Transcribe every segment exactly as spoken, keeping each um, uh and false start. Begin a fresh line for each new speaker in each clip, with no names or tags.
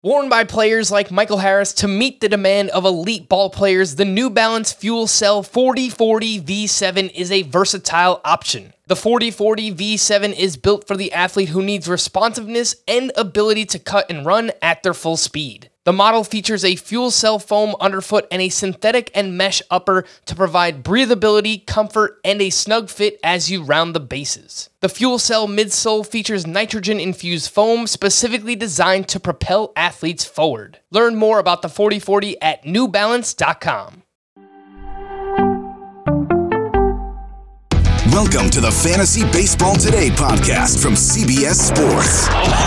Worn by players like Michael Harris to meet the demand of elite ball players, the New Balance Fuel Cell forty forty V seven is a versatile option. The forty forty V seven is built for the athlete who needs responsiveness and ability to cut and run at their full speed. The model features a fuel cell foam underfoot and a synthetic and mesh upper to provide breathability, comfort, and a snug fit as you round the bases. The fuel cell midsole features nitrogen-infused foam specifically designed to propel athletes forward. Learn more about the forty forty at new balance dot com.
Welcome to the Fantasy Baseball Today podcast from C B S Sports.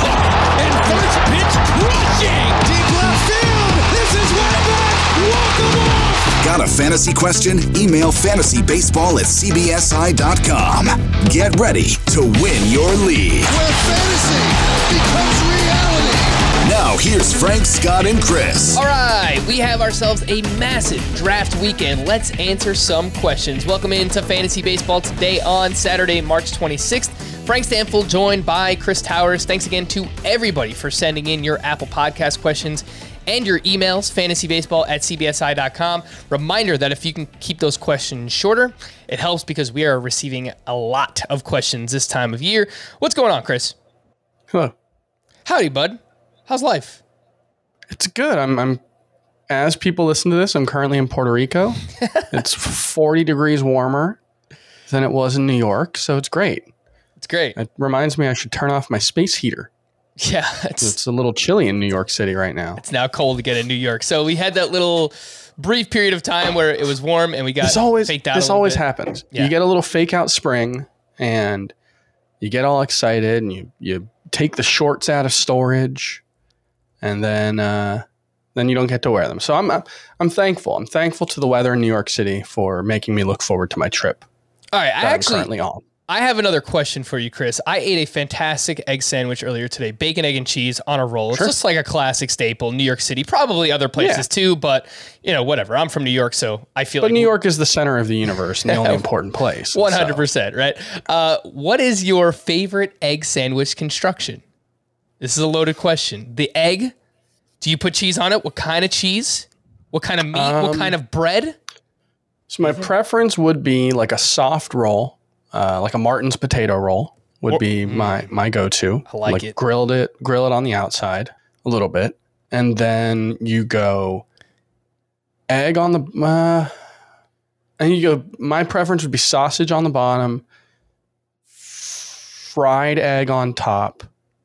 And first pitch crushing! Deep left field! This is way back! Walk them off!
Got a fantasy question? Email fantasy baseball at c b s i dot com. Get ready to win your league.
Where fantasy becomes reality.
Now here's Frank, Scott, and Chris.
All right, we have ourselves a massive draft weekend. Let's answer some questions. Welcome into Fantasy Baseball Today on Saturday, March twenty-sixth. Frank Stanfield joined by Chris Towers. Thanks again to everybody for sending in your Apple Podcast questions and your emails, fantasybaseball at c b s i dot com. Reminder that if you can keep those questions shorter, it helps because we are receiving a lot of questions this time of year. What's going on, Chris?
Hello.
Howdy, bud. How's life?
It's good. I'm, I'm, as people listen to this, I'm currently in Puerto Rico. It's forty degrees warmer than it was in New York, so it's great.
It's great.
It reminds me I should turn off my space heater.
Yeah. It's,
it's a little chilly in New York City right now.
It's now cold again in New York. So we had that little brief period of time where it was warm and we got
this always,
faked out
This
a
always
bit.
happens.
Yeah.
You get a little fake out spring and you get all excited and you, you take the shorts out of storage and then uh, then you don't get to wear them. So I'm I'm thankful. I'm thankful to the weather in New York City for making me look forward to my trip.
All right, I
that
actually
I'm currently on.
I have another question for you, Chris. I ate a fantastic egg sandwich earlier today, bacon, egg, and cheese on a roll.
Sure.
It's just like a classic staple, New York City, probably other places
Yeah.
too, but you know, whatever. I'm from New York, so I feel
But
like
New York is the center of the universe and the only important place.
one hundred percent, right? Uh, what is your favorite egg sandwich construction? This is a loaded question. The egg, do you put cheese on it? What kind of cheese? What kind of meat?
Um,
what kind of bread?
So my preference would be like a soft roll, uh, like a Martin's potato roll would be my, my go-to.
I like it.
Grilled it, grill it on the outside a little bit. And then you go egg on the, uh, and you go, my preference would be sausage on the bottom, fried egg on top,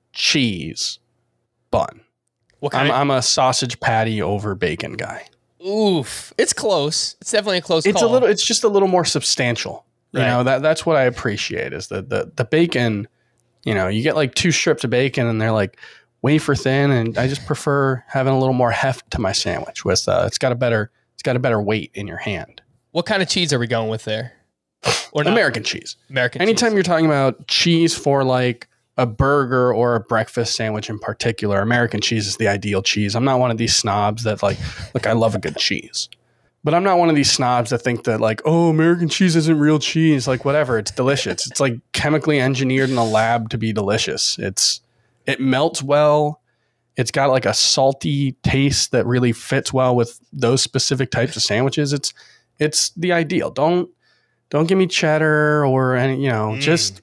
cheese, bun.
What
I'm,
kind
I'm a sausage patty over bacon guy.
of, oof. It's close. It's definitely a close
It's
call.
a little. It's just a little more substantial. You
Right.
know that that's what I appreciate is the the the bacon. You know, you get like two strips of bacon and they're like wafer thin, and I just prefer having a little more heft to my sandwich. With uh, it's got a better it's got a better weight in your hand.
What kind of cheese are we going with there? Or not?
American cheese.
American
Anytime
cheese.
you're talking about cheese for like a burger or a breakfast sandwich in particular, American cheese is the ideal cheese. I'm not one of these snobs that like, look, I love a good cheese. But I'm not one of these snobs that think that like, oh, American cheese isn't real cheese. Like whatever, it's delicious. It's like chemically engineered in a lab to be delicious. It's it melts well. It's got like a salty taste that really fits well with those specific types of sandwiches. It's it's the ideal. Don't don't give me cheddar or any, you know,
Mm.
just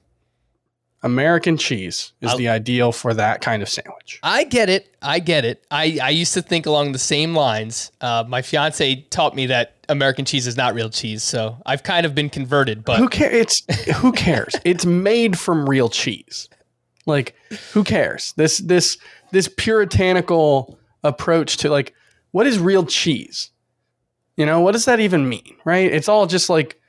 American cheese is
I'll-
the ideal for that kind of sandwich.
I get it. I get it. I, I used to think along the same lines. Uh, my fiance taught me that American cheese is not real cheese, so I've kind of been converted. But
Who cares? It's who cares? It's made from real cheese. Like, who cares? This this this puritanical approach to like, what is real cheese? You know, what does that even mean? Right? It's all just like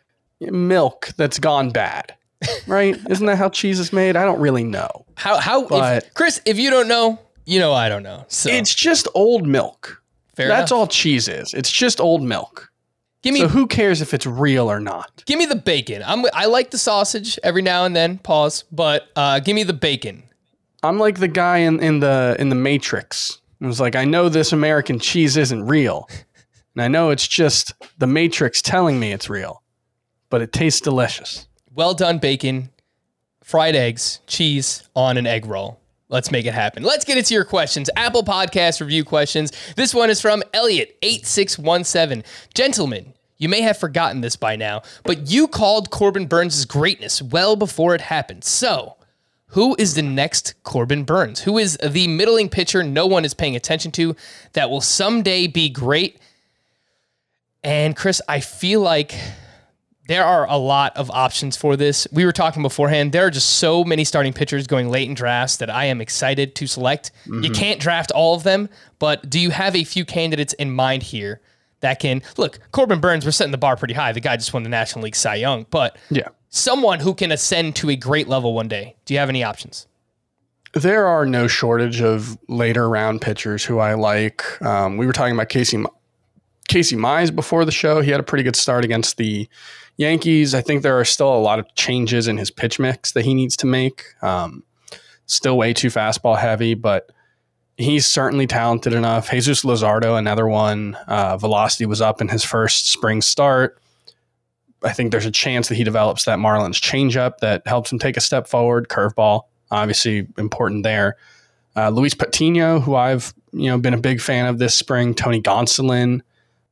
milk that's gone bad. Right? Isn't that how cheese is made? I don't really know.
how how
But-
if, Chris, if you don't know, you know I don't know. So
It's just old milk.
fair
That's
enough.
all cheese is. It's just old milk.
Give me
So who cares if it's real or not?
give me the bacon. I'm I like the sausage every now and then. Pause. But uh, give me the bacon.
I'm like the guy in, in the in the Matrix. It was like, I know this American cheese isn't real. And I know it's just the Matrix telling me it's real. But it tastes delicious.
Well done bacon, fried eggs, cheese on an egg roll. Let's make it happen. Let's get into your questions. Apple Podcast review questions. This one is from Elliot eight six one seven. Gentlemen, you may have forgotten this by now, but you called Corbin Burns' greatness well before it happened. So, who is the next Corbin Burns? Who is the middling pitcher no one is paying attention to that will someday be great? And Chris, I feel like there are a lot of options for this. We were talking beforehand. There are just so many starting pitchers going late in drafts that I am excited to select. Mm-hmm. You can't draft all of them, but do you have a few candidates in mind here that can look? Corbin Burns, we're setting the bar pretty high. The guy just won the National League Cy Young, but yeah, someone who can ascend to a great level one day. Do you have any options?
There are no shortage of later round pitchers who I like. Um, we were talking about Casey Casey Mize before the show. He had a pretty good start against the Yankees. I think there are still a lot of changes in his pitch mix that he needs to make. Um, still way too fastball heavy, but he's certainly talented enough. Jesus Luzardo, another one. Uh, velocity was up in his first spring start. I think there's a chance that he develops that Marlins changeup that helps him take a step forward. Curveball, obviously important there. Uh, Luis Patino, who I've you know been a big fan of this spring. Tony Gonsolin.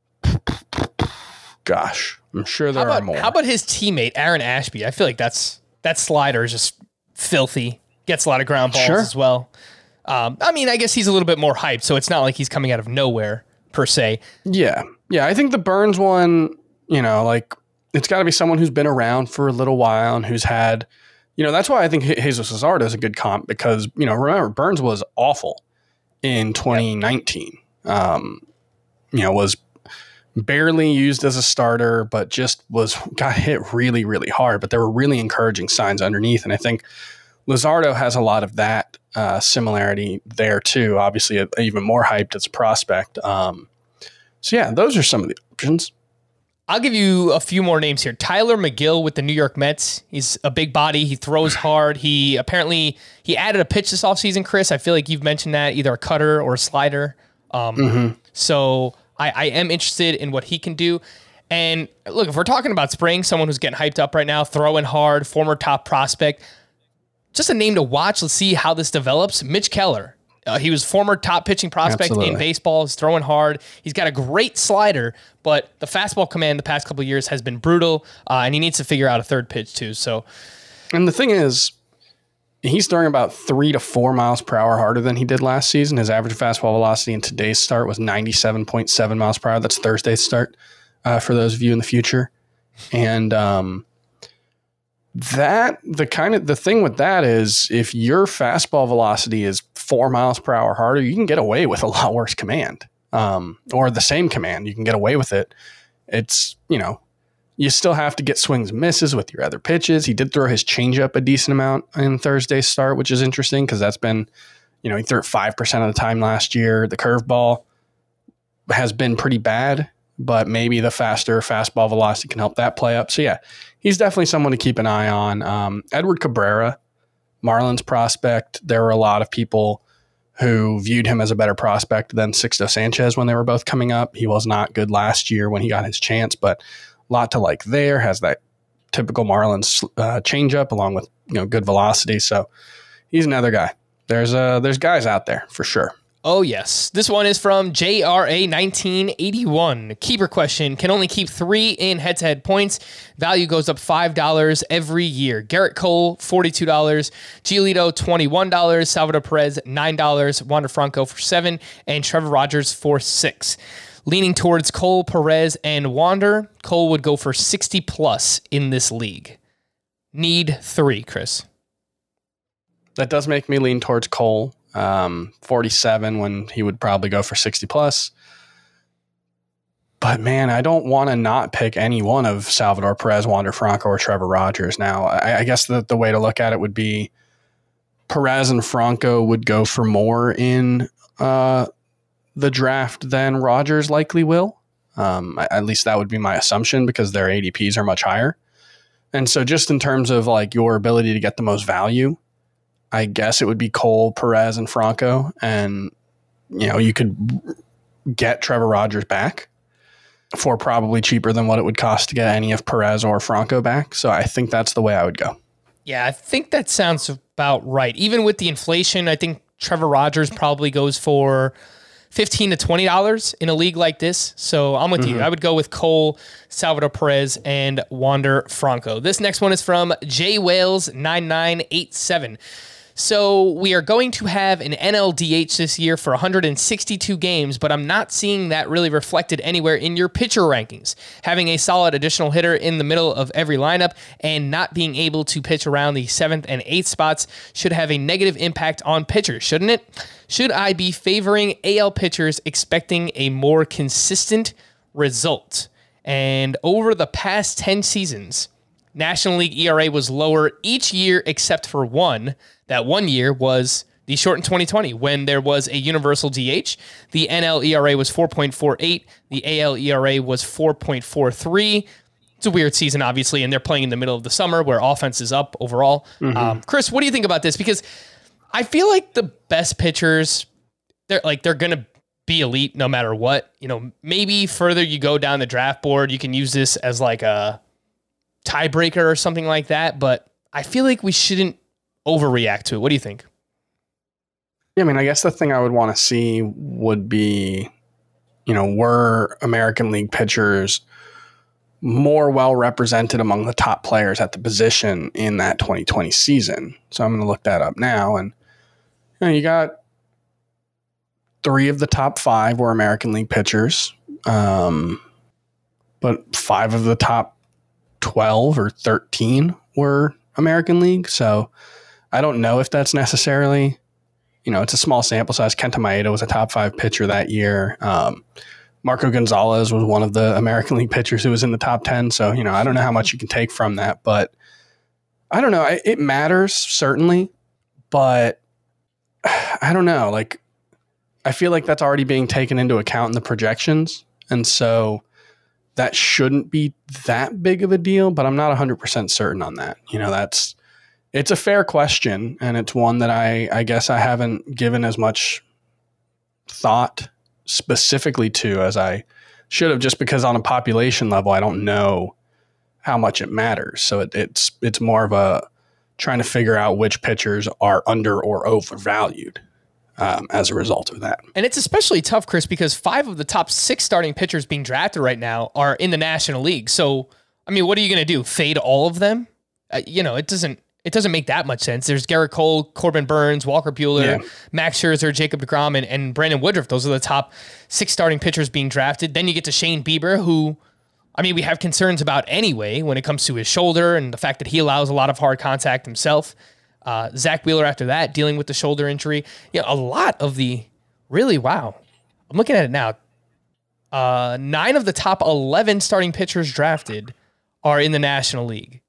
Gosh, I'm sure there
how about,
are more.
How about his teammate, Aaron Ashby? I feel like that's that slider is just filthy. Gets a lot of ground balls sure. as well. Um, I mean, I guess he's a little bit more hyped, so it's not like he's coming out of nowhere, per se.
Yeah. Yeah, I think the Burns one, you know, like, it's got to be someone who's been around for a little while and who's had, you know, that's why I think Jesus Luzardo is a good comp because, you know, remember, Burns was awful in twenty nineteen. Yep. Um, you know, was barely used as a starter, but just was got hit really, really hard. But there were really encouraging signs underneath. And I think Luzardo has a lot of that uh, similarity there too. Obviously, a, even more hyped as a prospect. Um, so yeah, those are some of the options.
I'll give you a few more names here. Tyler McGill with the New York Mets. He's a big body. He throws hard. He apparently he added a pitch this offseason, Chris. I feel like you've mentioned that, either a cutter or a slider. Um, mm-hmm. So I, I am interested in what he can do. And look, if we're talking about spring, someone who's getting hyped up right now, throwing hard, former top prospect, just a name to watch. Let's see how this develops. Mitch Keller. Uh, he was former top pitching prospect Absolutely. in baseball. He's throwing hard. He's got a great slider, but the fastball command the past couple of years has been brutal, uh, and he needs to figure out a third pitch too. So,
and the thing is, he's throwing about three to four miles per hour harder than he did last season. His average fastball velocity in today's start was ninety-seven point seven miles per hour. That's Thursday's start uh, for those of you in the future. And um, that the kind of the thing with that is, if your fastball velocity is four miles per hour harder, you can get away with a lot worse command, um, or the same command. You can get away with it. It's, you know, you still have to get swings and misses with your other pitches. He did throw his changeup a decent amount in Thursday's start, which is interesting because that's been, you know, he threw it five percent of the time last year. The curveball has been pretty bad, but maybe the faster fastball velocity can help that play up. So yeah, he's definitely someone to keep an eye on. Um, Edward Cabrera, Marlins prospect. There were a lot of people who viewed him as a better prospect than Sixto Sanchez when they were both coming up. He was not good last year when he got his chance, but a lot to like there. Has that typical Marlins uh, changeup along with, you know, good velocity. So he's another guy. There's uh, there's guys out there for sure.
Oh, yes. This one is from J R A nineteen eighty-one. Keeper question. Can only keep three in head-to-head points. Value goes up five dollars every year. Garrett Cole, forty-two dollars. Giolito, twenty-one dollars. Salvador Perez, nine dollars. Wander Franco for seven dollars. And Trevor Rogers for six dollars. Leaning towards Cole, Perez, and Wander. Cole would go for sixty plus in this league. Need three, Chris.
That does make me lean towards Cole. Um, forty-seven when he would probably go for sixty plus. But man, I don't want to not pick any one of Salvador Perez, Wander Franco, or Trevor Rogers. Now, I, I guess the, the way to look at it would be Perez and Franco would go for more in uh, the draft than Rogers likely will. Um, at least that would be my assumption because their A D Ps are much higher. And so just in terms of like your ability to get the most value, I guess it would be Cole, Perez, and Franco. And, you know, you could get Trevor Rogers back for probably cheaper than what it would cost to get any of Perez or Franco back. So I think that's the way I would go.
Yeah, I think that sounds about right. Even with the inflation, I think Trevor Rogers probably goes for fifteen to twenty dollars in a league like this. So I'm with mm-hmm. you. I would go with Cole, Salvador Perez, and Wander Franco. This next one is from J Wales nine nine eight seven. So we are going to have an N L D H this year for one hundred sixty-two games, but I'm not seeing that really reflected anywhere in your pitcher rankings. Having a solid additional hitter in the middle of every lineup and not being able to pitch around the seventh and eighth spots should have a negative impact on pitchers, shouldn't it? Should I be favoring A L pitchers expecting a more consistent result? And over the past ten seasons, National League E R A was lower each year except for one. That one year was the shortened twenty twenty when there was a universal D H. The N L E R A was four point four eight. The A L E R A was four point four three. It's a weird season, obviously, and they're playing in the middle of the summer where offense is up overall. Mm-hmm. Um, Chris, what do you think about this? Because I feel like the best pitchers, they're like they're going to be elite no matter what. You know, maybe further you go down the draft board, you can use this as like a tiebreaker or something like that. But I feel like we shouldn't overreact to it. What do you think?
Yeah, I mean, I guess the thing I would want to see would be, you know, were American League pitchers more well represented among the top players at the position in that twenty twenty season? So I'm going to look that up now. And you know, you got three of the top five were American League pitchers, um, but five of the top twelve or thirteen were American League. So I don't know if that's necessarily, you know, it's a small sample size. Kenta Maeda was a top five pitcher that year. Um, Marco Gonzalez was one of the American League pitchers who was in the top ten. So, you know, I don't know how much you can take from that, but I don't know. It, it matters, certainly, but I don't know. Like, I feel like that's already being taken into account in the projections. And so that shouldn't be that big of a deal, but I'm not one hundred percent certain on that. You know, that's, it's a fair question, and it's one that I, I guess I haven't given as much thought specifically to as I should have, just because on a population level, I don't know how much it matters. So it, it's it's more of a trying to figure out which pitchers are under or overvalued um, as a result of that.
And it's especially tough, Chris, because five of the top six starting pitchers being drafted right now are in the National League. So, I mean, what are you going to do? Fade all of them? Uh, you know, it doesn't it doesn't make that much sense. There's Garrett Cole, Corbin Burns, Walker Buehler, yeah. Max Scherzer, Jacob deGrom, and, and Brandon Woodruff. Those are the top six starting pitchers being drafted. Then you get to Shane Bieber, who, I mean, we have concerns about anyway when it comes to his shoulder and the fact that he allows a lot of hard contact himself. Uh, Zach Wheeler after that, dealing with the shoulder injury. Yeah, a lot of the, really, wow. I'm looking at it now. Uh, nine of the top eleven starting pitchers drafted are in the National League.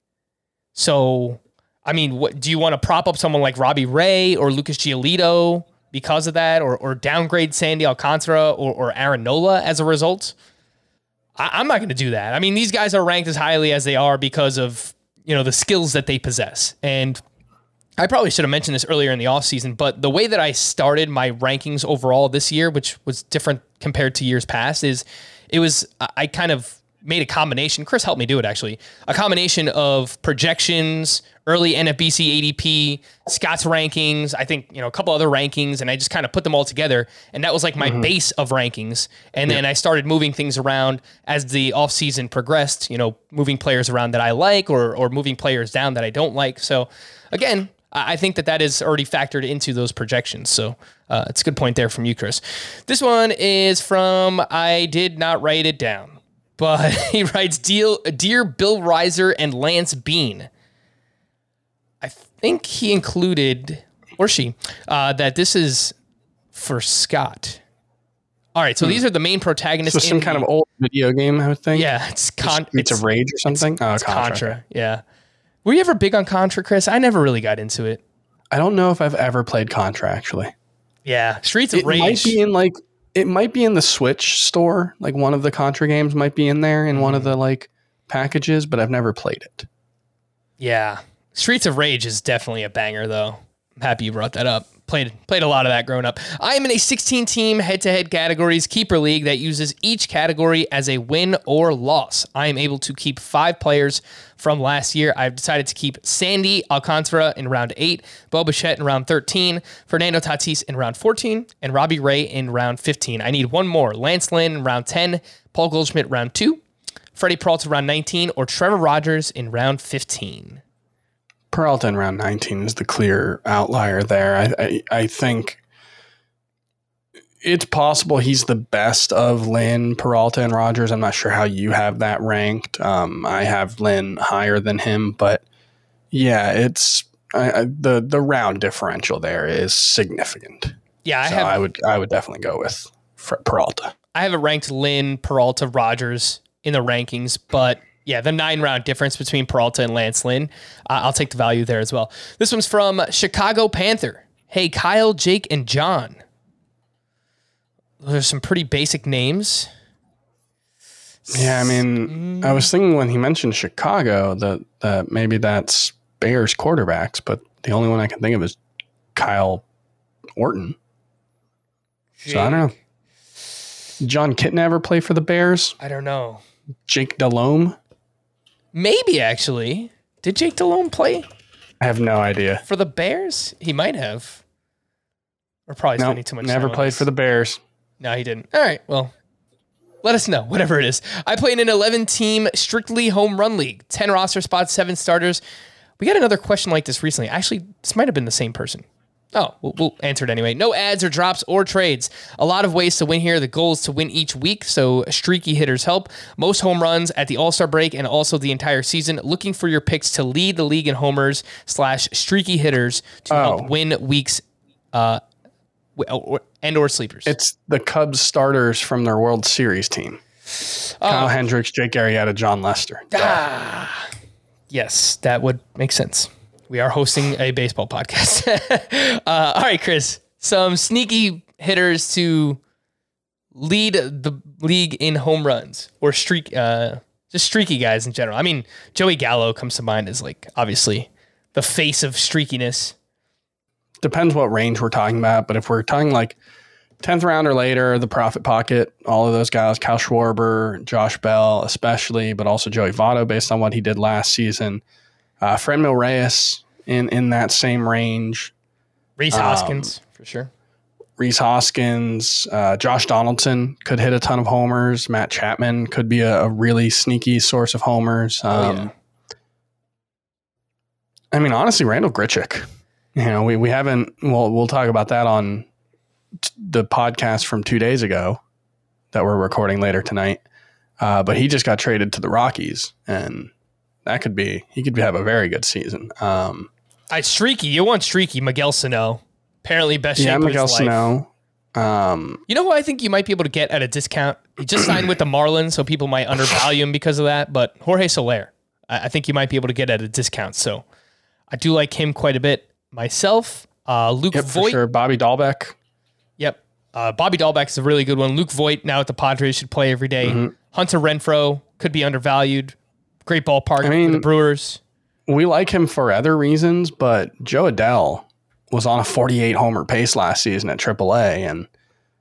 So, I mean, what, do you want to prop up someone like Robbie Ray or Lucas Giolito because of that, or or downgrade Sandy Alcantara or, or Aaron Nola as a result? I, I'm not going to do that. I mean, these guys are ranked as highly as they are because of, you know, the skills that they possess. And I probably should have mentioned this earlier in the offseason, but the way that I started my rankings overall this year, which was different compared to years past, is it was, I kind of made a combination. Chris helped me do it, actually. A combination of projections, early N F B C A D P, Scott's rankings, I think, you know, a couple other rankings, and I just kind of put them all together. And that was like my mm-hmm. base of rankings. And yeah. then I started moving things around as the offseason progressed, you know, moving players around that I like or or moving players down that I don't like. So again, I think that that is already factored into those projections. So uh, it's a good point there from you, Chris. This one is from, I did not write it down. But he writes, Dear, Dear Bill Reiser and Lance Bean. I think he included, or she, uh, that this is for Scott. All right, so hmm. these are the main protagonists.
So some kind
the,
of old video game, I would think.
Yeah, it's con-
It's a Rage or something?
It's, oh, it's Contra. Contra, yeah. Were you ever big on Contra, Chris? I never really got into it.
I don't know if I've ever played Contra, actually.
Yeah, Streets of
it
Rage.
It might be in like... It might be in the Switch store. Like one of the Contra games might be in there in mm-hmm. one of the like packages, but I've never played it.
Yeah. Streets of Rage is definitely a banger though. I'm happy you brought that up. Played played a lot of that growing up. I am in a sixteen-team head-to-head categories keeper league that uses each category as a win or loss. I am able to keep five players from last year. I've decided to keep Sandy Alcantara in round eight, Bo Bichette in round thirteen, Fernando Tatis in round fourteen, and Robbie Ray in round fifteen. I need one more. Lance Lynn in round ten, Paul Goldschmidt round two, Freddie Peralta round nineteen, or Trevor Rogers in round fifteen.
Peralta in round nineteen is the clear outlier there. I, I I think it's possible he's the best of Lynn, Peralta, and Rogers. I'm not sure how you have that ranked. Um, I have Lynn higher than him, but yeah, it's I, I, the the round differential there is significant.
Yeah, I
so
have.
I would I would definitely go with Peralta.
I have it ranked Lynn, Peralta, Rogers in the rankings, but. Yeah, the nine-round difference between Peralta and Lance Lynn. Uh, I'll take the value there as well. This one's from Chicago Panther. Hey, Kyle, Jake, and John. Those are some pretty basic names.
Yeah, I mean, I was thinking when he mentioned Chicago that, that maybe that's Bears quarterbacks, but the only one I can think of is Kyle Orton. Jake. So I don't know. John Kitten ever play for the Bears?
I don't know.
Jake Delhomme?
Maybe, actually. Did Jake Delhomme play?
I have no idea.
For the Bears? He might have. Or probably
nope,
spending too much
never
time
played
on
for the Bears.
No, he didn't. All right, well, let us know, whatever it is. I play in an eleven-team strictly home run league. ten roster spots, seven starters. We got another question like this recently. Actually, this might have been the same person. Oh, we'll, we'll answer it anyway. No ads or drops or trades. A lot of ways to win here. The goal is to win each week, so streaky hitters help. Most home runs at the All-Star break and also the entire season. Looking for your picks to lead the league in homers slash streaky hitters to
oh.
help win weeks uh, and or sleepers.
It's the Cubs starters from their World Series team. Oh. Kyle Hendricks, Jake Arrieta, John Lester.
Ah, yes, that would make sense. We are hosting a baseball podcast. uh, all right, Chris. Some sneaky hitters to lead the league in home runs or streak, uh, just streaky guys in general. I mean, Joey Gallo comes to mind as like obviously the face of streakiness.
Depends what range we're talking about, but if we're talking like tenth round or later, the profit pocket, all of those guys, Kyle Schwarber, Josh Bell especially, but also Joey Votto based on what he did last season. Uh, Franmil Reyes in, in that same range.
Rhys Hoskins, um, for sure.
Rhys Hoskins, uh, Josh Donaldson could hit a ton of homers. Matt Chapman could be a, a really sneaky source of homers. Um, oh, yeah. I mean, honestly, Randall Grichuk. You know, we, we haven't, well, we'll talk about that on t- the podcast from two days ago that we're recording later tonight. Uh, but he just got traded to the Rockies, and that could be, he could have a very good season. Um,
I streaky. You want streaky. Miguel Sano. Apparently best shape
yeah,
of
Miguel
his
Sano.
life.
Um,
you know who I think you might be able to get at a discount? He just signed with the Marlins, so people might undervalue him because of that. But Jorge Soler, I, I think you might be able to get at a discount. So I do like him quite a bit myself. Uh, Luke
yep,
Voit.
For sure. Bobby Dahlbeck.
Yep. Uh, Bobby Dahlbeck is a really good one. Luke Voit, now at the Padres, should play every day. Mm-hmm. Hunter Renfroe could be undervalued. Great ballpark I mean, for the Brewers.
We like him for other reasons, but Joe Adell was on a forty-eight homer pace last season at triple A and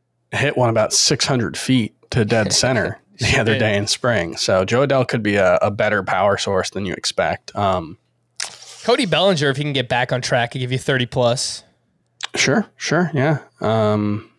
hit one about six hundred feet to dead center the other day in spring. So Joe Adell could be a, a better power source than you expect. Um,
Cody Bellinger, if he can get back on track, could give you thirty plus.
Sure, sure, yeah. Um,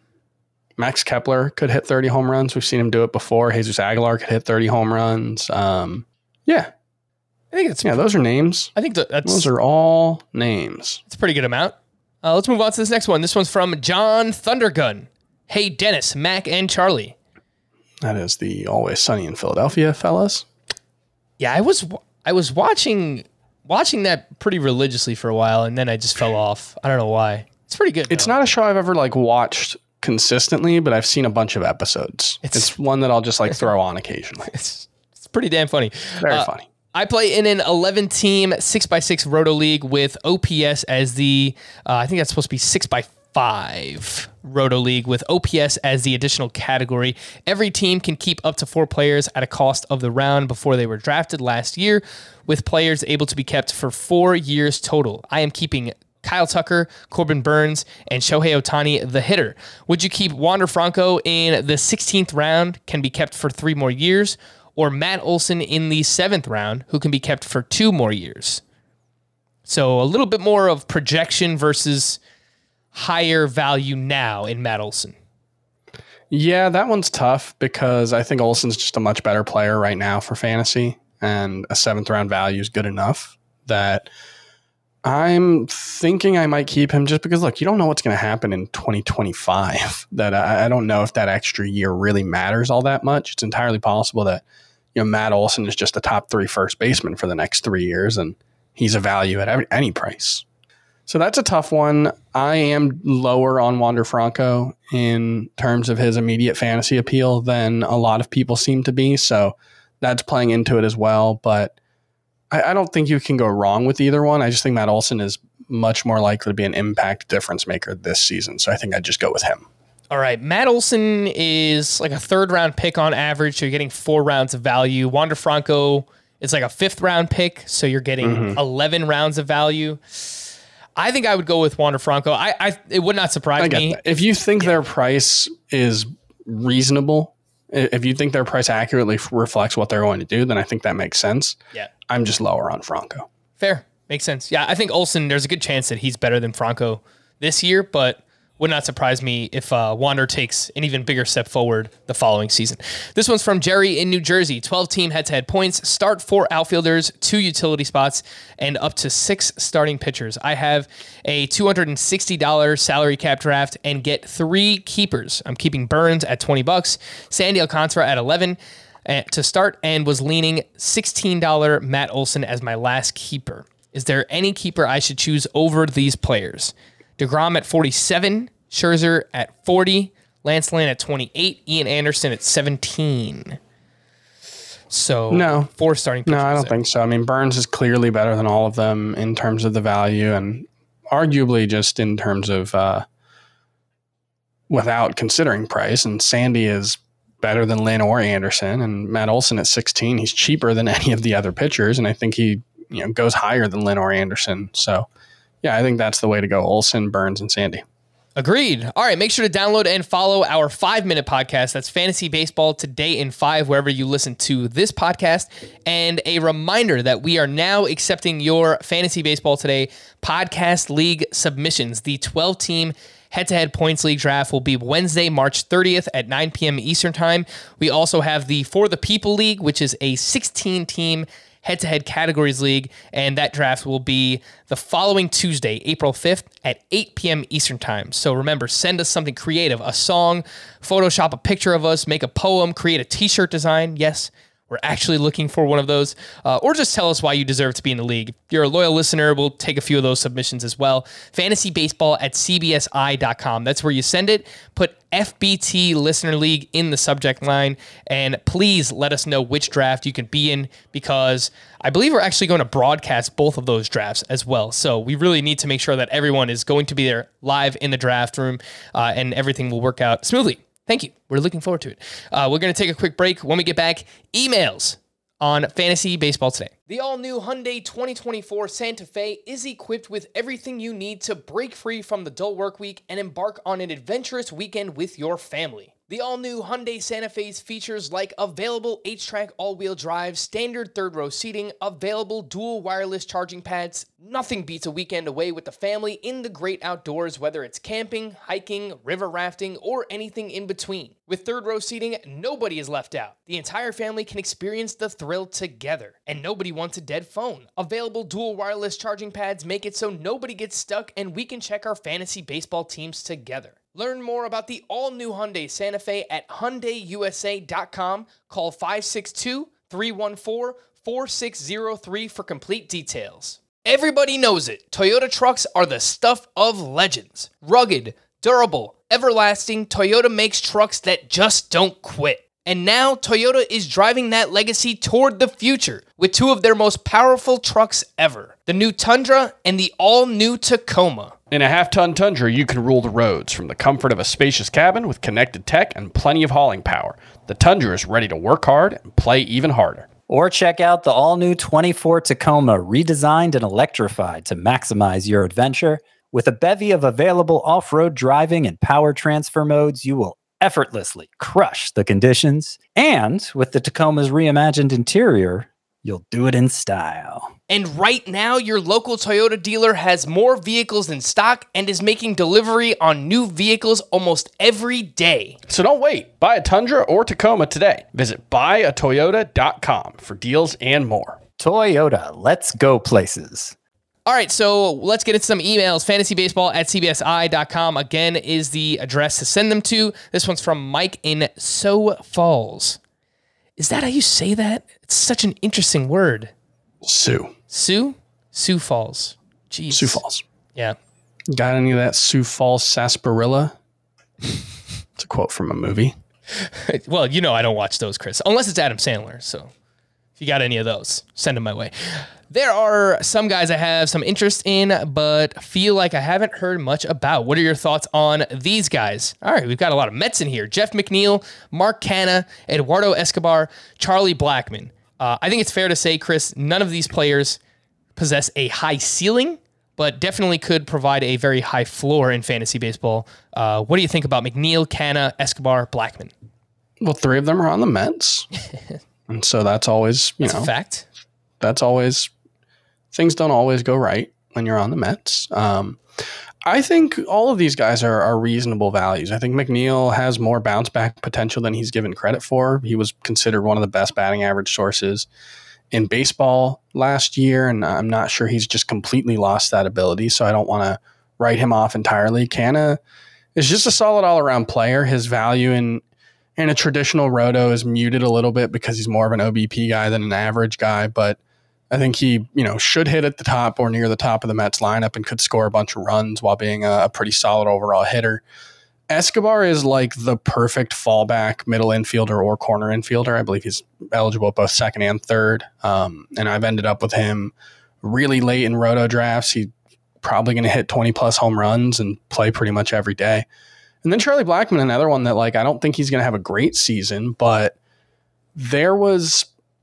Max Kepler could hit thirty home runs. We've seen him do it before. Jesus Aguilar could hit thirty home runs. Um, yeah.
I think it's
yeah, those are names.
I think that that's
those are all names.
It's a pretty good amount. Uh, let's move on to this next one. This one's from John Thundergun. Hey, Dennis, Mac, and Charlie.
That is the Always Sunny in Philadelphia, fellas.
Yeah, I was I was watching watching that pretty religiously for a while, and then I just fell off. I don't know why. It's pretty good.
It's
though.
not a show I've ever like watched consistently, but I've seen a bunch of episodes. It's, it's one that I'll just like throw on occasionally.
It's it's pretty damn funny.
Very
uh,
funny.
I play in an eleven-team six by six Roto League with O P S as the, uh, I think that's supposed to be six by five Roto League with O P S as the additional category. Every team can keep up to four players at a cost of the round before they were drafted last year, with players able to be kept for four years total. I am keeping Kyle Tucker, Corbin Burns, and Shohei Ohtani, the hitter. Would you keep Wander Franco in the sixteenth round, can be kept for three more years, or Matt Olson in the seventh round, who can be kept for two more years? So a little bit more of projection versus higher value now in Matt Olson.
Yeah, that one's tough because I think Olson's just a much better player right now for fantasy, and a seventh round value is good enough that I'm thinking I might keep him just because, look, you don't know what's going to happen in twenty twenty-five. That I, I don't know if that extra year really matters all that much. It's entirely possible that, you know, Matt Olson is just a top three first baseman for the next three years, and he's a value at every, any price. So that's a tough one. I am lower on Wander Franco in terms of his immediate fantasy appeal than a lot of people seem to be. So that's playing into it as well. But I, I don't think you can go wrong with either one. I just think Matt Olson is much more likely to be an impact difference maker this season. So I think I'd just go with him.
All right. Matt Olson is like a third round pick on average. So you're getting four rounds of value. Wander Franco is like a fifth round pick. So you're getting mm-hmm. eleven rounds of value. I think I would go with Wander Franco. I, I it would not surprise
I get
me.
That. If you think yeah. their price is reasonable, if you think their price accurately reflects what they're going to do, then I think that makes sense.
Yeah.
I'm just lower on Franco.
Fair. Makes sense. Yeah, I think Olson, there's a good chance that he's better than Franco this year, but would not surprise me if uh, Wander takes an even bigger step forward the following season. This one's from Jerry in New Jersey. twelve-team head-to-head points. Start four outfielders, two utility spots, and up to six starting pitchers. I have a two hundred sixty dollars salary cap draft and get three keepers. I'm keeping Burns at twenty bucks, Sandy Alcantara at eleven to start, and was leaning sixteen dollars Matt Olson as my last keeper. Is there any keeper I should choose over these players? DeGrom at forty-seven, Scherzer at forty, Lance Lynn at twenty-eight, Ian Anderson at seventeen. So
no,
four starting pitchers.
No, I don't
there.
think so. I mean, Burns is clearly better than all of them in terms of the value, and arguably just in terms of uh, without considering price. And Sandy is better than Lynn or Anderson, and Matt Olson at sixteen, he's cheaper than any of the other pitchers, and I think he you know goes higher than Lynn or Anderson. So yeah, I think that's the way to go. Olson, Burns, and Sandy.
Agreed. All right, make sure to download and follow our five-minute podcast. That's Fantasy Baseball Today in five, wherever you listen to this podcast. And a reminder that we are now accepting your Fantasy Baseball Today podcast league submissions. The twelve-team head-to-head points league draft will be Wednesday, March thirtieth at nine p.m. Eastern Time. We also have the For the People League, which is a sixteen-team head-to-head categories league, and that draft will be the following Tuesday, April fifth at eight p.m. Eastern Time. So remember, send us something creative, a song, Photoshop a picture of us, make a poem, create a t-shirt design. Yes, we're actually looking for one of those. Uh, or just tell us why you deserve to be in the league. If you're a loyal listener, we'll take a few of those submissions as well. Fantasy Baseball at C B S I dot com. That's where you send it. Put F B T Listener League in the subject line. And please let us know which draft you can be in, because I believe we're actually going to broadcast both of those drafts as well. So we really need to make sure that everyone is going to be there live in the draft room, uh, and everything will work out smoothly. Thank you. We're looking forward to it. Uh, we're going to take a quick break. When we get back, emails on Fantasy Baseball Today. The all-new Hyundai twenty twenty-four Santa Fe is equipped with everything you need to break free from the dull work week and embark on an adventurous weekend with your family. The all-new Hyundai Santa Fe's features like available H-Track all-wheel drive, standard third-row seating, available dual wireless charging pads. Nothing beats a weekend away with the family in the great outdoors, whether it's camping, hiking, river rafting, or anything in between. With third-row seating, nobody is left out. The entire family can experience the thrill together, and nobody wants a dead phone. Available dual wireless charging pads make it so nobody gets stuck, and we can check our fantasy baseball teams together. Learn more about the all-new Hyundai Santa Fe at Hyundai U S A dot com. Call five six two, three one four, four six zero three for complete details. Everybody knows it. Toyota trucks are the stuff of legends. Rugged, durable, everlasting, Toyota makes trucks that just don't quit. And now Toyota is driving that legacy toward the future with two of their most powerful trucks ever, the new Tundra and the all-new Tacoma.
In a half-ton Tundra, you can rule the roads from the comfort of a spacious cabin with connected tech and plenty of hauling power. The Tundra is ready to work hard and play even harder.
Or check out the all-new twenty-four Tacoma, redesigned and electrified to maximize your adventure. With a bevy of available off-road driving and power transfer modes, you will effortlessly crush the conditions. And with the Tacoma's reimagined interior, you'll do it in style.
And right now, your local Toyota dealer has more vehicles in stock and is making delivery on new vehicles almost every day.
So don't wait. Buy a Tundra or Tacoma today. Visit buy a toyota dot com for deals and more.
Toyota, let's go places.
All right, so let's get into some emails. fantasybaseball at c b s i dot com, again, is the address to send them to. This one's from Mike in Sioux Falls. Is that how you say that? It's such an interesting word.
Sioux.
Sioux? Sioux Falls. Jeez.
Sioux Falls.
Yeah.
Got any of that Sioux Falls sarsaparilla? It's a quote from a movie.
Well, you know I don't watch those, Chris, unless it's Adam Sandler. So if you got any of those, send them my way. There are some guys I have some interest in, but feel like I haven't heard much about. What are your thoughts on these guys? All right, we've got a lot of Mets in here. Jeff McNeil, Mark Canha, Eduardo Escobar, Charlie Blackmon. Uh, I think it's fair to say, Chris, none of these players possess a high ceiling, but definitely could provide a very high floor in fantasy baseball. Uh, what do you think about McNeil, Canha, Escobar, Blackmon?
Well, three of them are on the Mets. And so that's always, you
That's
know,
a fact.
That's always, things don't always go right when you're on the Mets. Um, I think all of these guys are, are reasonable values. I think McNeil has more bounce back potential than he's given credit for. He was considered one of the best batting average sources in baseball last year, and I'm not sure he's just completely lost that ability, so I don't want to write him off entirely. Canha is just a solid all-around player. His value in in a traditional roto is muted a little bit because he's more of an O B P guy than an average guy, but I think he, you know, should hit at the top or near the top of the Mets lineup and could score a bunch of runs while being a, a pretty solid overall hitter. Escobar is like the perfect fallback middle infielder or corner infielder. I believe he's eligible at both second and third. Um, and I've ended up with him really late in roto drafts. He's probably going to hit twenty plus home runs and play pretty much every day. And then Charlie Blackmon, another one that like, I don't think he's going to have a great season, but there was,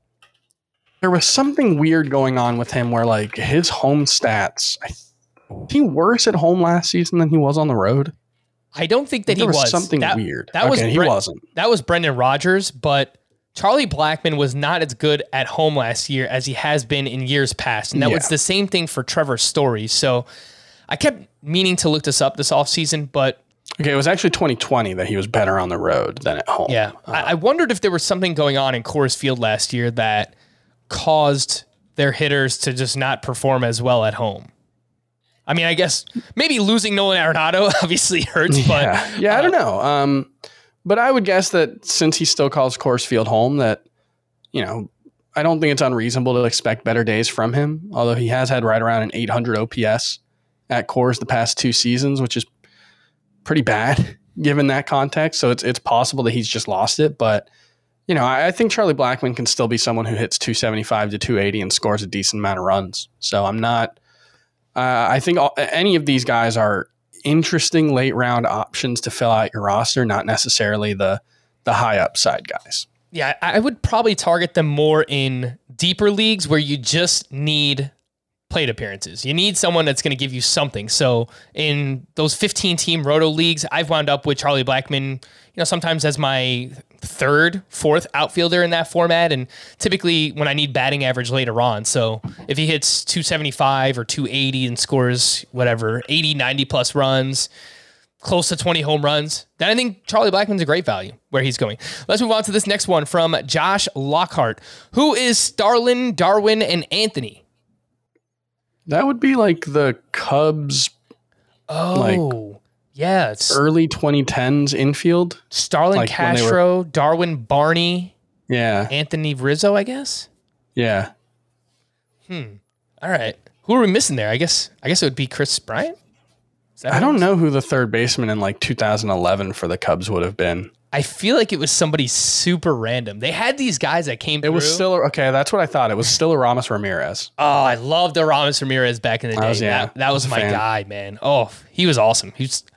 there was something weird going on with him where like his home stats, I think he worse at home last season than he was on the road.
I don't think that
there
he was.
was something
that,
weird.
That
okay,
was
he
Brent,
wasn't.
That was Brendan Rodgers, but Charlie Blackmon was not as good at home last year as he has been in years past. And that
Yeah.
was the same thing for Trevor Story. So I kept meaning to look this up this offseason, but
Okay, it was actually twenty twenty that he was better on the road than at home.
yeah,
Uh,
I, I wondered if there was something going on in Coors Field last year that caused their hitters to just not perform as well at home. I mean, I guess maybe losing Nolan Arenado obviously hurts, but
yeah, yeah, I don't know. Um, but I would guess that since he still calls Coors Field home, that, you know, I don't think it's unreasonable to expect better days from him. Although he has had right around an eight hundred O P S at Coors the past two seasons, which is pretty bad given that context. So it's it's possible that he's just lost it. But, you know, I, I think Charlie Blackmon can still be someone who hits two seventy-five to two eighty and scores a decent amount of runs. So I'm not. Uh, I think all, any of these guys are interesting late round options to fill out your roster, not necessarily the the high upside guys.
yeah, I would probably target them more in deeper leagues where you just need plate appearances. You need someone that's going to give you something. So in those fifteen team roto leagues, I've wound up with Charlie Blackmon, you know, sometimes as my third, fourth outfielder in that format. And typically when I need batting average later on. So if he hits two seventy-five or two eighty and scores whatever, eighty, ninety plus runs, close to twenty home runs, then I think Charlie Blackmon's a great value where he's going. Let's move on to this next one from Josh Lockhart. Who is Starlin, Darwin, and Anthony?
That would be like the Cubs.
Oh,
like
yeah. It's
early twenty tens infield.
Starlin
like when they were-
Castro, Darwin Barney,
Yeah.
Anthony Rizzo, I guess.
Yeah.
All right. Who are we missing there? I guess I guess it would be Chris Bryant. Is that
I
who it
don't
is?
know who the third baseman in like two thousand eleven for the Cubs would have been.
I feel like it was somebody super random. They had these guys that came
It
through.
was still okay. That's what I thought. It was still Aramis Ramirez.
Oh, I loved Aramis Ramirez back in the
I
day.
was- yeah,
that, that
I
was
was a
my
fan.
guy, man. Oh, he was awesome. He was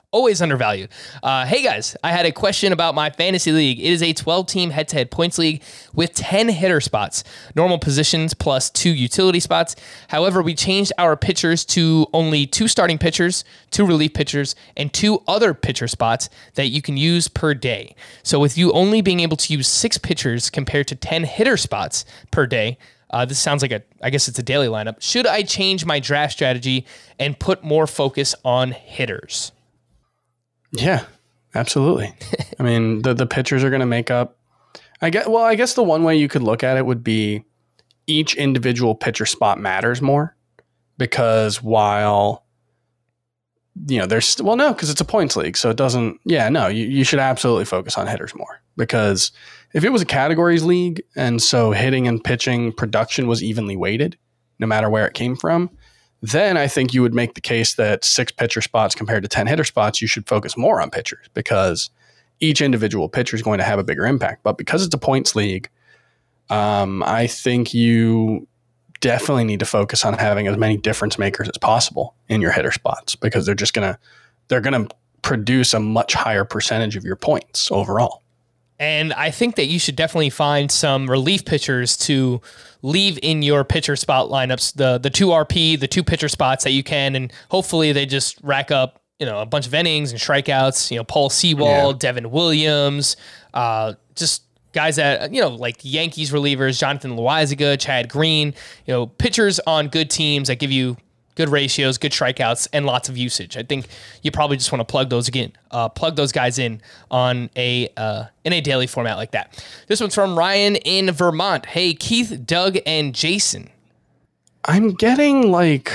always undervalued. Uh, hey guys, I had a question about my fantasy league. It is a twelve-team head-to-head points league with ten hitter spots, normal positions plus two utility spots. However, we changed our pitchers to only two starting pitchers, two relief pitchers, and two other pitcher spots that you can use per day. So with you only being able to use six pitchers compared to ten hitter spots per day, Uh, this sounds like a, I guess it's a daily lineup. Should I change my draft strategy and put more focus on hitters?
Yeah, absolutely. I mean, the, the pitchers are going to make up, I guess, well, I guess the one way you could look at it would be each individual pitcher spot matters more because while, you know, there's, well, no, because it's a points league. So it doesn't, yeah, no, you, you should absolutely focus on hitters more because if it was a categories league and so hitting and pitching production was evenly weighted, no matter where it came from, then I think you would make the case that six pitcher spots compared to ten hitter spots, you should focus more on pitchers because each individual pitcher is going to have a bigger impact. But because it's a points league, um, I think you definitely need to focus on having as many difference makers as possible in your hitter spots because they're just going to, they're going to produce a much higher percentage of your points overall.
And I think that you should definitely find some relief pitchers to leave in your pitcher spot lineups, the the two R P, the two pitcher spots that you can, and hopefully they just rack up, you know, a bunch of innings and strikeouts. You know, Paul Sewald, yeah. Devin Williams, uh, just guys that, you know, like Yankees relievers, Jonathan Loaizaga, Chad Green, you know, pitchers on good teams that give you good ratios, good strikeouts, and lots of usage. I think you probably just want to plug those again, uh, plug those guys in on a uh, in a daily format like that. This one's from Ryan in Vermont. Hey, Keith, Doug, and Jason.
I'm getting like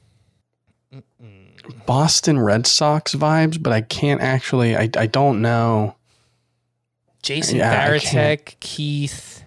Boston Red Sox vibes, but I can't actually. I I don't know.
Jason yeah, Varitek, Keith,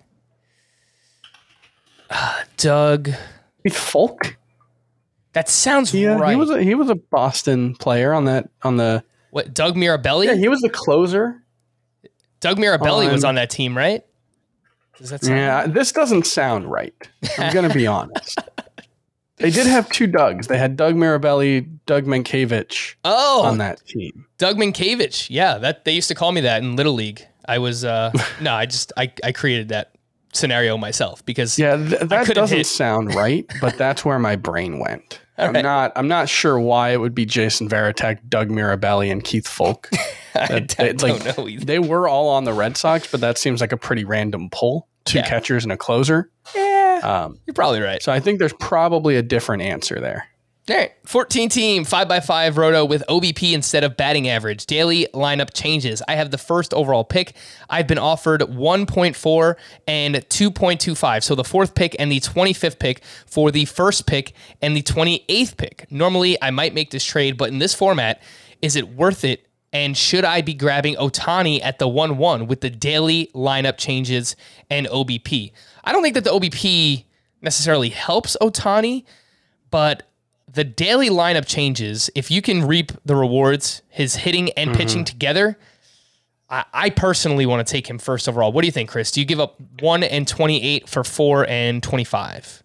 uh, Doug,
Keith Folk.
That sounds
yeah,
right.
He was a, he was a Boston player on that on the
what? Doug Mirabelli.
Yeah, he was the closer.
Doug Mirabelli on, was on that team, right?
Does that sound yeah, right? This doesn't sound right. I'm gonna be honest. They did have two Dougs. They had Doug Mirabelli, Doug Mankiewicz.
Oh,
on that team.
Doug Mankiewicz. Yeah, that they used to call me that in Little League. I was uh, no, I just I I created that scenario myself because
yeah, th- that doesn't
hit.
sound right, but that's where my brain went. I'm right. not I'm not sure why it would be Jason Varitek, Doug Mirabelli, and Keith Folk.
I
they,
don't
like,
know either.
They were all on the Red Sox, but that seems like a pretty random pull. Two yeah. catchers and a closer.
Yeah,
um,
you're probably right.
So I think there's probably a different answer there.
All right, fourteen team, five by five roto with O B P instead of batting average. Daily lineup changes. I have the first overall pick. I've been offered one point four and two point two five. So the fourth pick and the twenty-fifth pick for the first pick and the twenty-eighth pick. Normally, I might make this trade, but in this format, is it worth it? And should I be grabbing Ohtani at the one one with the daily lineup changes and O B P? I don't think that the O B P necessarily helps Ohtani, but the daily lineup changes, if you can reap the rewards, his hitting and pitching mm-hmm. together, I, I personally want to take him first overall. What do you think, Chris? Do you give up one and twenty-eight for four and twenty-five?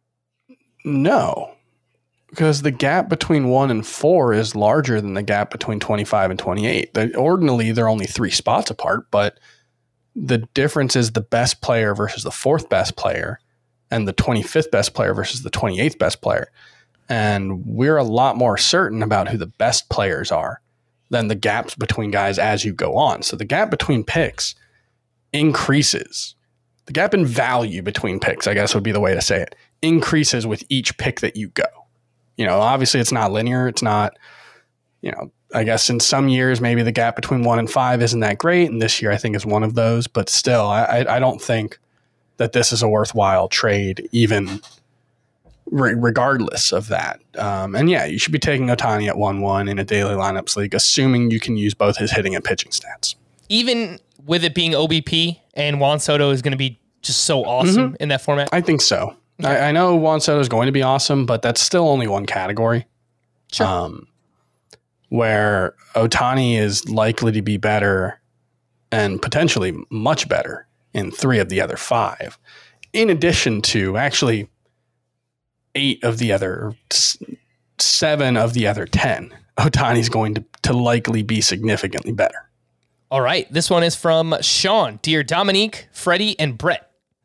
No, because the gap between one and four is larger than the gap between twenty-five and twenty-eight. They, ordinarily, they're only three spots apart, but the difference is the best player versus the fourth best player and the twenty-fifth best player versus the twenty-eighth best player. And we're a lot more certain about who the best players are than the gaps between guys as you go on. So the gap between picks increases. The gap in value between picks, I guess would be the way to say it, increases with each pick that you go. You know, obviously it's not linear. It's not, you know, I guess in some years, maybe the gap between one and five isn't that great. And this year I think is one of those. But still, I, I don't think that this is a worthwhile trade, even regardless of that. Um, and yeah, you should be taking Ohtani at one one in a daily lineups league, assuming you can use both his hitting and pitching stats.
Even with it being O B P and Juan Soto is going to be just so awesome mm-hmm. in that format?
I think so. Okay. I, I know Juan Soto is going to be awesome, but that's still only one category.
Sure.
Um, where Ohtani is likely to be better and potentially much better in three of the other five, in addition to actually eight of the other, seven of the other ten Ohtani's going to, to likely be significantly better.
All right. This one is from Sean. Dear Dominique, Freddie, and Brett.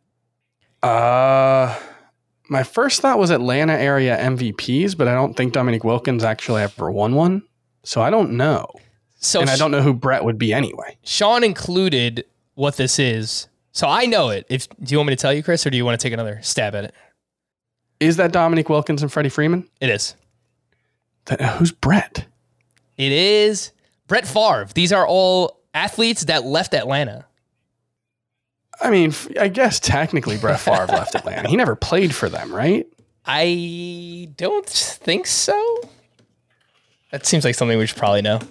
Uh, my first thought was Atlanta area M V Ps, but I don't think Dominique Wilkins actually ever won one. So I don't know.
So
and I don't know who Brett would be anyway.
Sean included what this is. So I know it. If do you want me to tell you, Chris, or do you want to take another stab at it?
Is that Dominique Wilkins and Freddie Freeman?
It is.
Th- who's Brett?
It is Brett Favre. These are all athletes that left Atlanta.
I mean, I guess technically Brett Favre left Atlanta. He never played for them, right?
I don't think so. That seems like something we should probably know.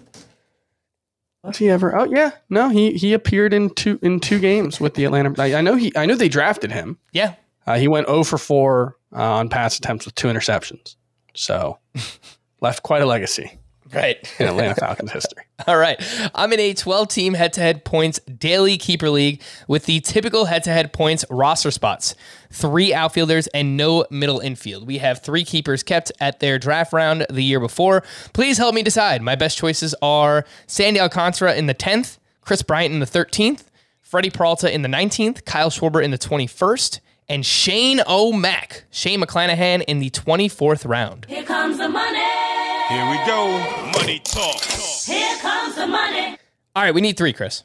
Was he ever? Oh yeah, no. He he appeared in two in two games with the Atlanta. I, I know he. I know they drafted him.
Yeah.
Uh, he went zero for four uh, on pass attempts with two interceptions. So left quite a legacy.
Right.
In Atlanta Falcons history.
All right. I'm in a twelve-team head-to-head points daily keeper league with the typical head-to-head points roster spots. Three outfielders and no middle infield. We have three keepers kept at their draft round the year before. Please help me decide. My best choices are Sandy Alcantara in the tenth, Chris Bryant in the thirteenth, Freddie Peralta in the nineteenth, Kyle Schwarber in the twenty-first, and Shane O'Mac, Shane McClanahan in the twenty-fourth round.
Here comes the money.
Here we go. Money talk.
Here comes the money.
All right, we need three, Chris.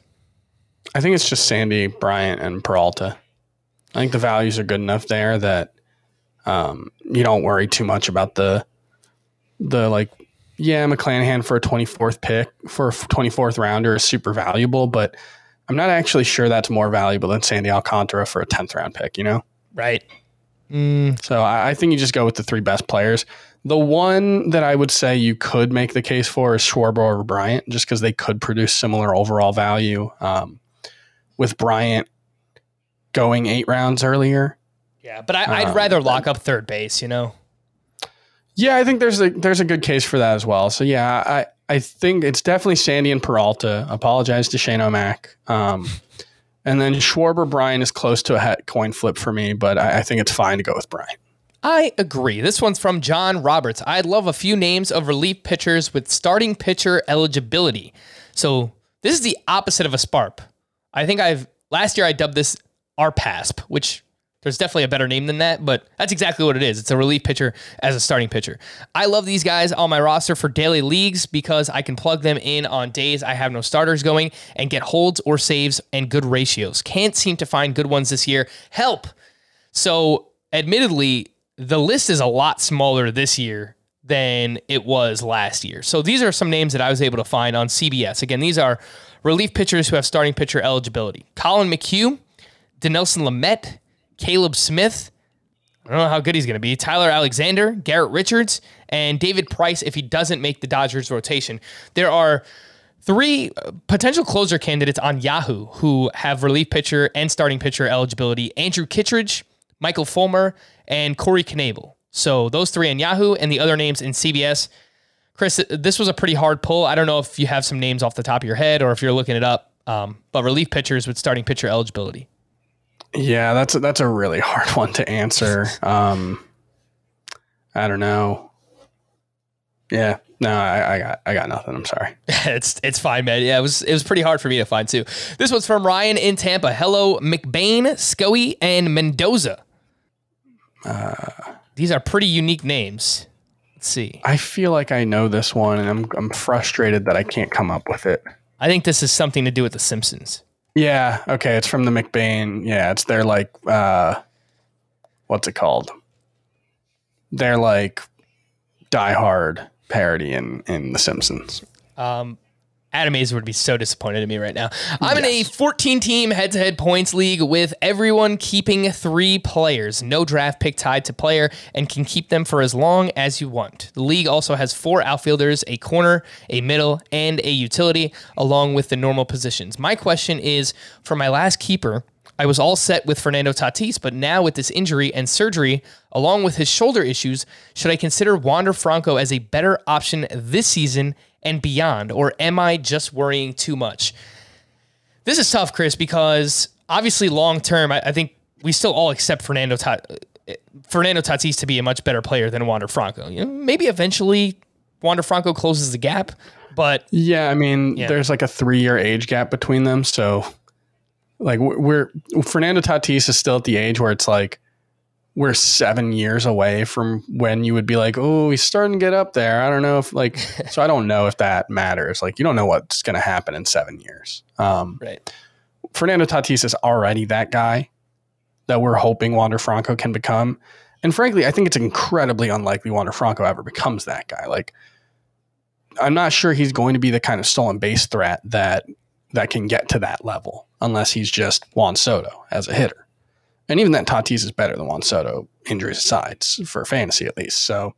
I think it's just Sandy, Bryant, and Peralta. I think the values are good enough there that um, you don't worry too much about the the like. Yeah, McClanahan for a twenty-fourth pick for a twenty-fourth rounder is super valuable, but I'm not actually sure that's more valuable than Sandy Alcantara for a tenth round pick. You know,
Right.
so I, I think you just go with the three best players. The one that I would say you could make the case for is Schwarber or Bryant, just because they could produce similar overall value. Um, with Bryant going eight rounds earlier.
Yeah, but I, I'd
Um,
rather lock up third base, you know?
Yeah, I think there's a there's a good case for that as well. So yeah, I, I think it's definitely Sandy and Peralta. Apologize to Shane O'Mac. Um, and then Schwarber Bryant is close to a hat coin flip for me, but I, I think it's fine to go with Bryant.
I agree. This one's from John Roberts. I'd love a few names of relief pitchers with starting pitcher eligibility. So this is the opposite of a SPARP. I think I've last year I dubbed this R P A S P, which there's definitely a better name than that, but that's exactly what it is. It's a relief pitcher as a starting pitcher. I love these guys on my roster for daily leagues because I can plug them in on days I have no starters going and get holds or saves and good ratios. Can't seem to find good ones this year. Help. So admittedly, the list is a lot smaller this year than it was last year. So these are some names that I was able to find on C B S. Again, these are relief pitchers who have starting pitcher eligibility. Colin McHugh, Dinelson Lamet, Caleb Smith, I don't know how good he's going to be, Tyler Alexander, Garrett Richards, and David Price if he doesn't make the Dodgers rotation. There are three potential closer candidates on Yahoo who have relief pitcher and starting pitcher eligibility. Andrew Kittredge, Michael Fulmer, and Corey Knebel. So those three on Yahoo and the other names in C B S. Chris, this was a pretty hard pull. I don't know if you have some names off the top of your head or if you're looking it up, um, but relief pitchers with starting pitcher eligibility.
Yeah, that's a, that's a really hard one to answer. Um, I don't know. Yeah, no, I, I got I got nothing. I'm sorry.
it's it's fine, man. Yeah, it was it was pretty hard for me to find too. This one's from Ryan in Tampa. Hello, McBain, Scoey, and Mendoza. Uh, These are pretty unique names. Let's see.
I feel like I know this one, and I'm I'm frustrated that I can't come up with it.
I think this is something to do with The Simpsons.
Yeah. Okay. It's from the McBain. Yeah. It's their like, uh, what's it called? They're like Die Hard parody in, in The Simpsons.
Um, Adam Azer would be so disappointed in me right now. I'm yes. in a fourteen-team head-to-head points league with everyone keeping three players. No draft pick tied to player and can keep them for as long as you want. The league also has four outfielders, a corner, a middle, and a utility, along with the normal positions. My question is, for my last keeper, I was all set with Fernando Tatis, but now with this injury and surgery, along with his shoulder issues, should I consider Wander Franco as a better option this season and beyond, or am I just worrying too much? This is tough, Chris, because obviously long-term, I, I think we still all accept Fernando Ta- Fernando Tatis to be a much better player than Wander Franco. You know, maybe eventually Wander Franco closes the gap, but
yeah, I mean,
Yeah.
there's like a three year age gap between them. So like we're, we're Fernando Tatis is still at the age where it's like, we're seven years away from when you would be like, oh, he's starting to get up there. I don't know if like, so I don't know if that matters. Like, you don't know what's going to happen in seven years. Um,
right.
Fernando Tatis is already that guy that we're hoping Wander Franco can become. And frankly, I think it's incredibly unlikely Wander Franco ever becomes that guy. Like, I'm not sure he's going to be the kind of stolen base threat that that can get to that level unless he's just Juan Soto as a hitter. And even that Tatis is better than Juan Soto, injuries aside, for fantasy at least. So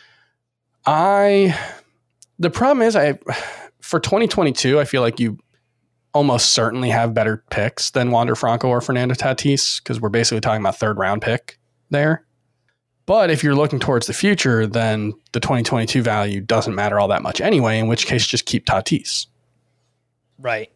I, the problem is I, for twenty twenty-two, I feel like you almost certainly have better picks than Wander Franco or Fernando Tatis because we're basically talking about third round pick there. But if you're looking towards the future, then the twenty twenty-two value doesn't matter all that much anyway, in which case just keep Tatis.
Right.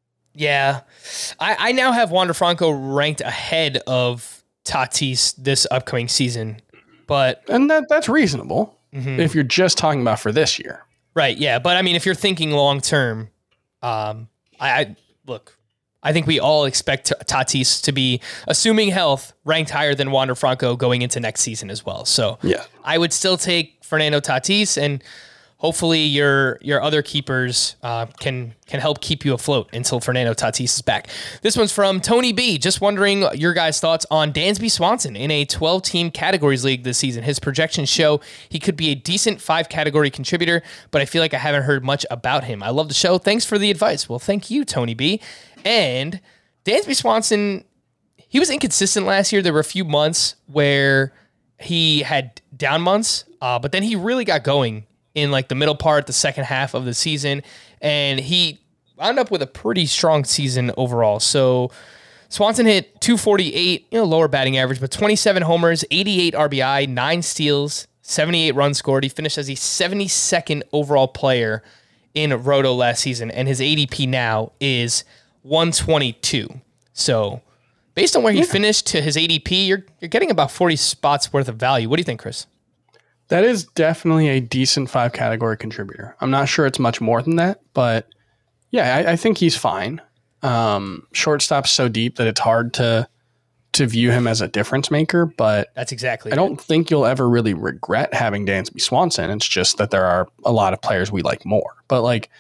Yeah. I, I now have Wander Franco ranked ahead of Tatis this upcoming season, but
And that that's reasonable
Mhm.
if you're just talking about for this year.
right. Yeah. But I mean, if you're thinking long term, um, I, I look, I think we all expect Tatis to be, assuming health, ranked higher than Wander Franco going into next season as well. So
Yeah.
I would still take Fernando Tatis, and hopefully your your other keepers uh, can can help keep you afloat until Fernando Tatis is back. This one's from Tony B. Just wondering your guys' thoughts on Dansby Swanson in a twelve-team categories league this season. His projections show he could be a decent five-category contributor, but I feel like I haven't heard much about him. I love the show. Thanks for the advice. Well, thank you, Tony B. And Dansby Swanson, he was inconsistent last year. There were a few months where he had down months, uh, but then he really got going in like the middle part, the second half of the season, and he wound up with a pretty strong season overall. So Swanson hit two forty-eight, you know, lower batting average, but twenty-seven homers, eighty-eight R B I, nine steals, seventy-eight runs scored. He finished as the seventy-second overall player in Roto last season, and his A D P now is one twenty-two. So based on where he yeah. finished to his A D P, you're you're getting about forty spots worth of value. What do you think, Chris?
That is definitely a decent five category contributor. I'm not sure it's much more than that, but yeah, I, I think he's fine. Um, shortstop's so deep that it's hard to to view him as a difference maker, but
that's exactly
I don't think you'll ever really regret having Dansby Swanson. It's just that there are a lot of players we like more. But like,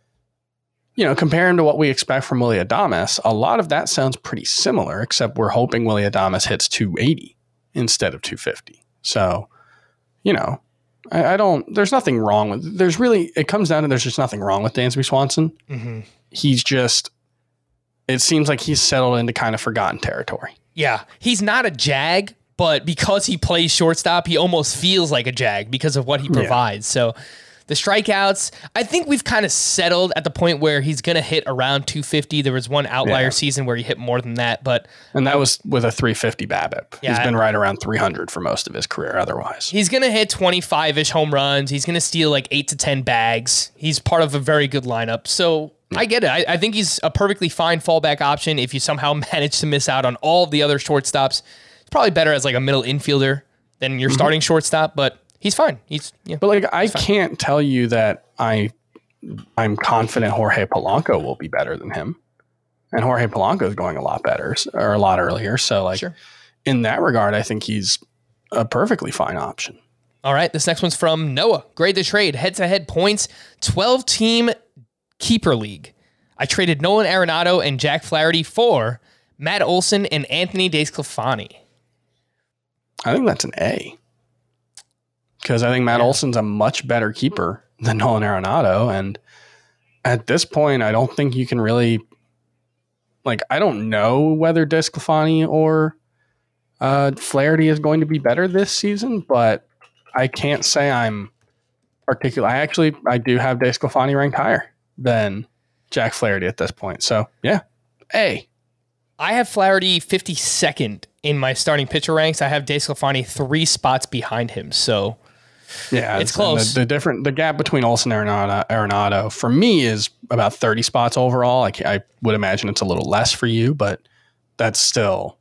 you know, comparing to what we expect from Willy Adames, a lot of that sounds pretty similar, except we're hoping Willy Adames hits two eighty instead of two fifty. So, you know, I, I don't, there's nothing wrong with, there's really, it comes down to there's just nothing wrong with Dansby Swanson.
Mm-hmm.
He's just, it seems like he's settled into kind of forgotten territory.
Yeah. He's not a Jag, but because he plays shortstop, he almost feels like a Jag because of what he provides. Yeah. So the strikeouts, I think we've kind of settled at the point where he's going to hit around two fifty. There was one outlier yeah. season where he hit more than that, but
and that was with a three fifty BABIP. Yeah, he's been right around three hundred for most of his career otherwise.
He's going to hit twenty-five-ish home runs. He's going to steal like eight to ten bags. He's part of a very good lineup. So yeah. I get it. I, I think he's a perfectly fine fallback option if you somehow manage to miss out on all of the other shortstops. It's probably better as like a middle infielder than your mm-hmm. starting shortstop, but he's fine. He's yeah,
but like I can't tell you that I I'm confident Jorge Polanco will be better than him, and Jorge Polanco is going a lot better or a lot earlier. So like
sure.
in that regard, I think he's a perfectly fine option.
All right, this next one's from Noah. Grade the trade head to head points twelve team keeper league. I traded Nolan Arenado and Jack Flaherty for Matt Olson and Anthony DeSclafani.
I think that's an A. Because I think Matt yeah. Olson's a much better keeper than Nolan Arenado. And at this point, I don't think you can really, like, I don't know whether DeSclafani or uh, Flaherty is going to be better this season, but I can't say I'm particular. I actually, I do have DeSclafani ranked higher than Jack Flaherty at this point. So, yeah, A.
I have Flaherty fifty-second in my starting pitcher ranks. I have DeSclafani three spots behind him. So,
yeah,
it's close.
The, the different, the gap between Olson and Arenado, Arenado for me is about thirty spots overall. I, I would imagine it's a little less for you, but that's still,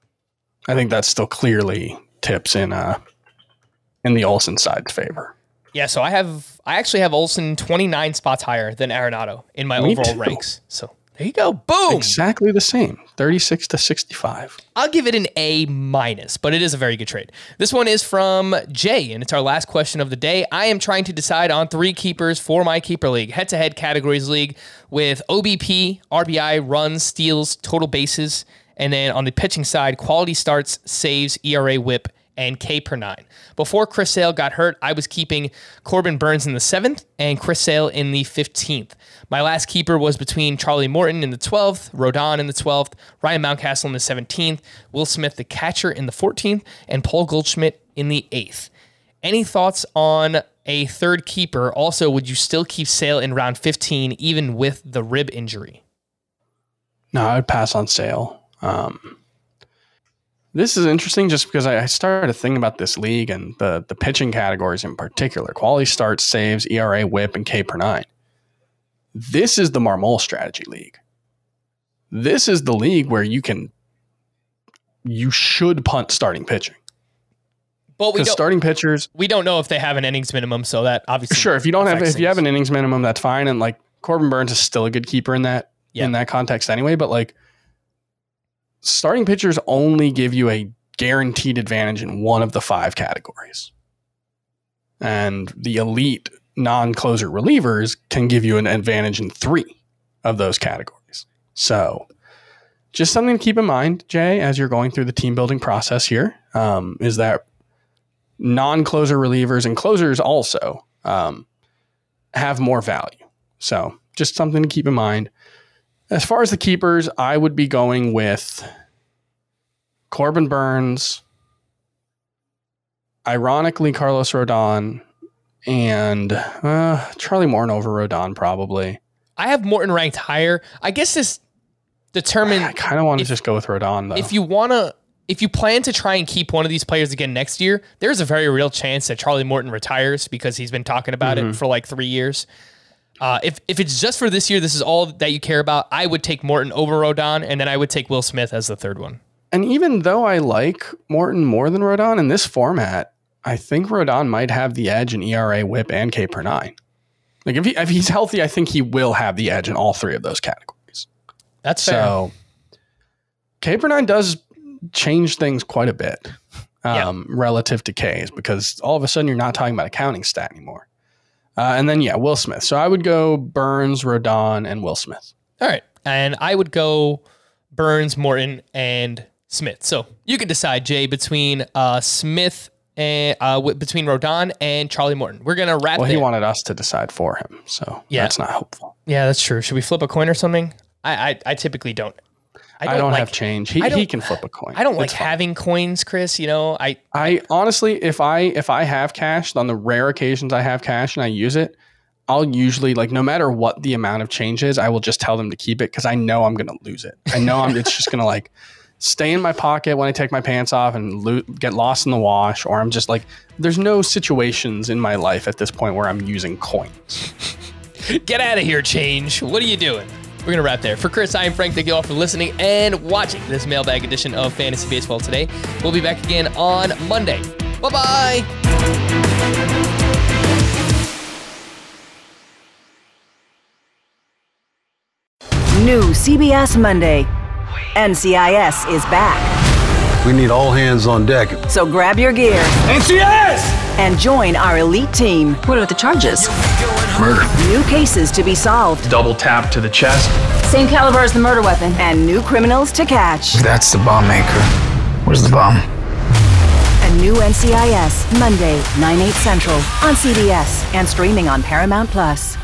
I think that still clearly tips in uh in the Olson side's favor.
Yeah, so I have I actually have Olsen twenty-nine spots higher than Arenado in my
Me
overall
too.
ranks. So there you go. Boom.
Exactly the same. thirty-six to sixty-five.
I'll give it an A minus, but it is a very good trade. This one is from Jay, and it's our last question of the day. I am trying to decide on three keepers for my keeper league, head-to-head categories league with O B P, R B I, runs, steals, total bases, and then on the pitching side, quality starts, saves, E R A, whip, and K per nine. Before Chris Sale got hurt, I was keeping Corbin Burnes in the seventh and Chris Sale in the fifteenth. My last keeper was between Charlie Morton in the twelfth, Rodon in the twelfth, Ryan Mountcastle in the seventeenth, Will Smith the catcher in the fourteenth, and Paul Goldschmidt in the eighth. Any thoughts on a third keeper? Also, would you still keep Sale in round fifteen even with the rib injury?
No, I would pass on Sale. Um, This is interesting just because I started to think about this league and the, the pitching categories in particular. Quality starts, saves, E R A, whip, and K per nine. This is the Marmol strategy league. This is the league where you can, you should punt starting pitching.
But we
Because
don't,
starting pitchers,
we don't know if they have an innings minimum, so that obviously
sure, if you don't have,
affects
if you have
things.
an innings minimum, that's fine. And like Corbin Burnes is still a good keeper in that,
Yeah.
in that context anyway. But like starting pitchers only give you a guaranteed advantage in one of the five categories. And the elite non-closer relievers can give you an advantage in three of those categories. So just something to keep in mind, Jay, as you're going through the team building process here, um, is that non-closer relievers and closers also um, have more value. So just something to keep in mind. As far as the keepers, I would be going with Corbin Burnes, ironically Carlos Rodon, and uh, Charlie Morton over Rodon probably.
I have Morton ranked higher. I guess this determines
I kind of want to
if-
just go with Rodon though.
if you want to, if you plan to try and keep one of these players again next year, there's a very real chance that Charlie Morton retires because he's been talking about
Mm-hmm.
it for like three years. Uh, if if it's just for this year, this is all that you care about. I would take Morton over Rodon, and then I would take Will Smith as the third one.
And even though I like Morton more than Rodon in this format, I think Rodon might have the edge in E R A, whip, and K per nine. Like if he if he's healthy, I think he will have the edge in all three of those categories.
That's fair.
So K per nine does change things quite a bit um, relative to K's because all of a sudden you're not talking about a counting stat anymore. Uh, and then, yeah, Will Smith. So I would go Burnes, Rodon, and Will Smith.
All right. And I would go Burnes, Morton, and Smith. So you could decide, Jay, between uh, Smith and uh, w- between Rodon and Charlie Morton. We're going to wrap
Well,
there.
he wanted us to decide for him. So
Yeah.
that's not helpful.
Yeah, that's true. Should we flip a coin or something? I I, I typically don't.
I don't,
like,
have change. He,
I don't-
he can flip a coin.
I don't like
It's fine.
having coins, Chris. You know, I
I honestly, if I if I have cash, on the rare occasions I have cash and I use it, I'll usually, like, no matter what the amount of change is, I will just tell them to keep it because I know I'm going to lose it. I know I'm, it's just going to like stay in my pocket when I take my pants off and lo- get lost in the wash, or I'm just like, there's no situations in my life at this point where I'm using coins.
get out of here, change. What are you doing? We're going to wrap there. For Chris, I am Frank. Thank you all for listening and watching this mailbag edition of Fantasy Baseball Today. We'll be back again on Monday. Bye-bye.
New C B S Monday. N C I S is back.
We need all hands on deck.
So grab your gear. N C I S! And join our elite team.
What are the charges?
Murder.
New cases to be solved.
Double tap to the chest.
Same caliber as the murder weapon.
And new criminals to catch.
That's the bomb maker. Where's the bomb?
A new N C I S, Monday, nine, eight central on C B S and streaming on Paramount Plus.